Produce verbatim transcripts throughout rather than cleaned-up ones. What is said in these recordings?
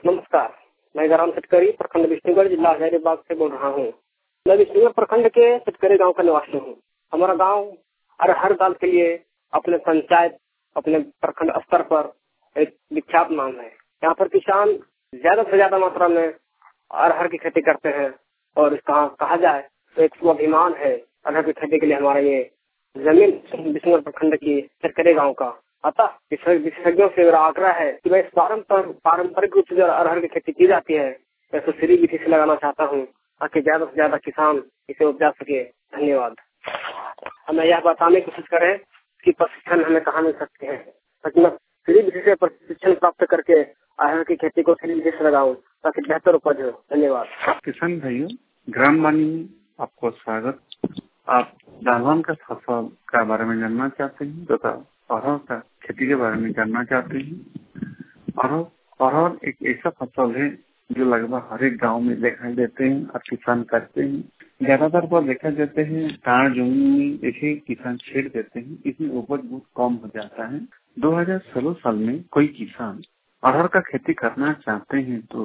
नमस्कार, मैं गराम सटकरी प्रखंड विष्णुगढ़ जिला हजारीबाग से बोल रहा हूँ। मैं विष्णुगढ़ प्रखंड के सटकरी गांव का निवासी हूँ। हमारा गांव हर हर साल के लिए अपने पंचायत अपने प्रखंड स्तर पर एक विख्यात नाम है। यहाँ पर किसान ज्यादा से ज्यादा मात्रा में अरहर की खेती करते हैं और इसका कहा जाए तो एक स्वाभिमान है अरहर की खेती के लिए हमारा ये जमीन विष्णुगढ़ प्रखंड की सटकरी गाँव का। अतः विशेषज्ञों से मेरा आग्रह है कि मैं इस पारंपरिक रूप से जो अरहर की खेती की जाती है मैं तो सीधी विधि से लगाना चाहता हूँ ताकि ज्यादा से ज्यादा किसान इसे उपजा सके। धन्यवाद। हमें यह बताने की कोशिश करें कि प्रशिक्षण हमें कहाँ मिल सकते हैं ताकि मैं सीधी विधि से प्रशिक्षण प्राप्त करके अरहर की खेती को सीधी विधि से लगाऊं ताकि बेहतर उपज हो। धन्यवाद। किसान भाइयों, ग्राम वाणी में आपको स्वागत। आप दालवान का फसल के बारे में जानना चाहते हैं तथा अरहर का खेती के बारे में जानना चाहते हैं। अरहर अरहर एक ऐसा फसल है जो लगभग हर एक गाँव में दिखाई देते हैं और किसान करते हैं। ज्यादातर पर देखा जाते हैं टाण जमीन में ऐसे किसान छेड़ देते हैं, इसमें उपज बहुत कम हो जाता है। दो हजार सोलह साल में कोई किसान अरहर का खेती करना चाहते हैं तो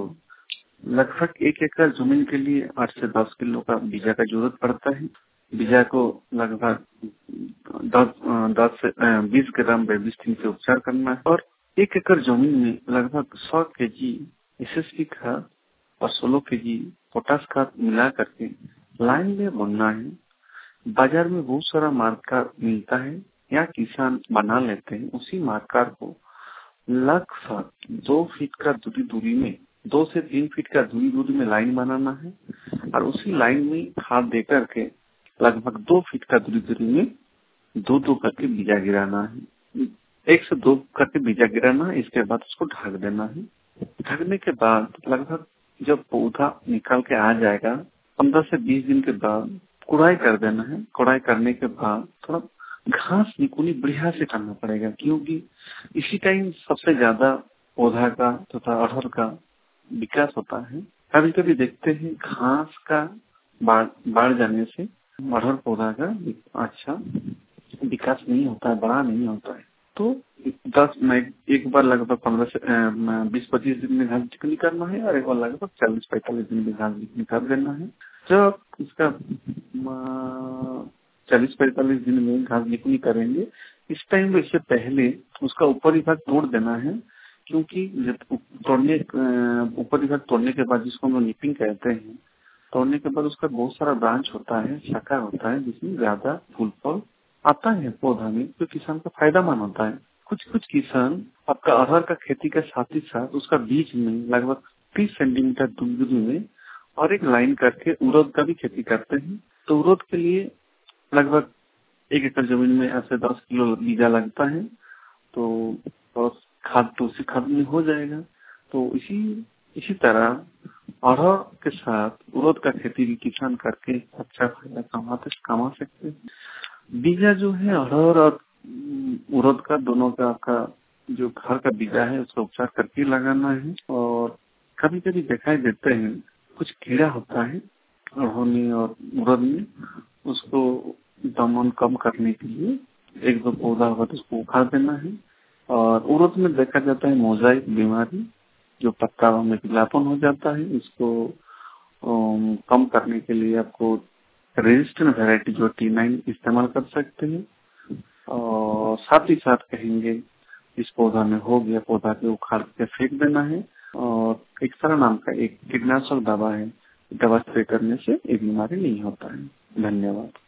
लगभग एक एकड़ जमीन के लिए आठ से दस किलो का बीजा का जरूरत पड़ता है। बीजा को लगभग दस दस से बीस ग्राम बेबिस्टिन से उपचार करना है और एक एकड़ जमीन में लगभग सौ के जी एसएसपी खाद और सोलह के जी पोटास खाद मिला करके लाइन में बुनना है। बाजार में बहुत सारा मार्कर मिलता है या किसान बना लेते हैं। उसी मार्कर को लगभग दो फीट का दूरी दूरी में दो से तीन फीट का दूरी दूरी में लाइन बनाना है और उसी लाइन में खाद दे करके लगभग दो फीट का दूरी दूरी में दो दो करके बीजा गिराना है। एक से दो करके बीजा गिराना है। इसके बाद उसको ढक देना है। ढकने के बाद लगभग जब पौधा निकल के आ जाएगा पंद्रह से बीस दिन के बाद कुड़ाई कर देना है। कुड़ाई करने के बाद थोड़ा घास निकुनी बढ़िया से करना पड़ेगा क्योंकि इसी टाइम सबसे ज्यादा पौधा का तथा अरहर का विकास होता है। कभी कभी देखते हैं घास का बढ़ जाने से अरहर पौधा का अच्छा विकास नहीं होता है, बड़ा नहीं होता है। तो दस में एक बार लगभग पंद्रह से बीस पच्चीस दिन में घास चिकनी करना है और एक बार लगभग चालीस पैंतालीस दिन में घास चिकनी कर देना है। जब इसका चालीस पैंतालीस दिन में घास चिकनी करेंगे इस टाइम इससे पहले उसका ऊपरी भाग तोड़ देना है क्योंकि जब तोड़ने ऊपरी भाग तोड़ने के बाद जिसको हम लोग निपिंग कहते हैं, तोड़ने के बाद उसका बहुत सारा ब्रांच होता है, शाखा होता है जिसमें ज्यादा फूल फल आता है पौधा में, जो किसान का फायदामंद होता है। कुछ कुछ किसान आपका अरहर का खेती के साथ ही साथ उसका बीच में लगभग तीस सेंटीमीटर दूरी में और एक लाइन करके उड़द का भी खेती करते हैं। तो उड़द के लिए लगभग एक एकड़ जमीन में ऐसे दस किलो बीजा लगता है। तो और खाद तो उसी खाद में हो जाएगा। तो इसी इसी तरह अरहर के साथ उड़द का खेती भी किसान करके अच्छा फायदा कमाते कमा सकते हैं। बीजा जो है अरहर और उड़द का दोनों का आपका जो घर का बीजा है उसका उपचार करके लगाना है। और कभी कभी दिखाई देते हैं कुछ कीड़ा होता है अरहर में और उड़द में, उसको दमन कम करने के लिए एक दो पौधा होगा तो उसको उखाड़ देना है। और उड़द में देखा जाता है मोजाइक बीमारी जो पत्ता में पीलापन हो जाता है, इसको कम करने के लिए आपको रेजिस्टेंट वैरायटी जो टी नाइन इस्तेमाल कर सकते हैं। और साथ ही साथ कहेंगे इस पौधा में हो गया पौधा के उखाड़ के फेंक देना है। और एक तरह नाम का एक कीटनाशक दवा है, दवा स्प्रे करने से ये बीमारी नहीं होता है। धन्यवाद।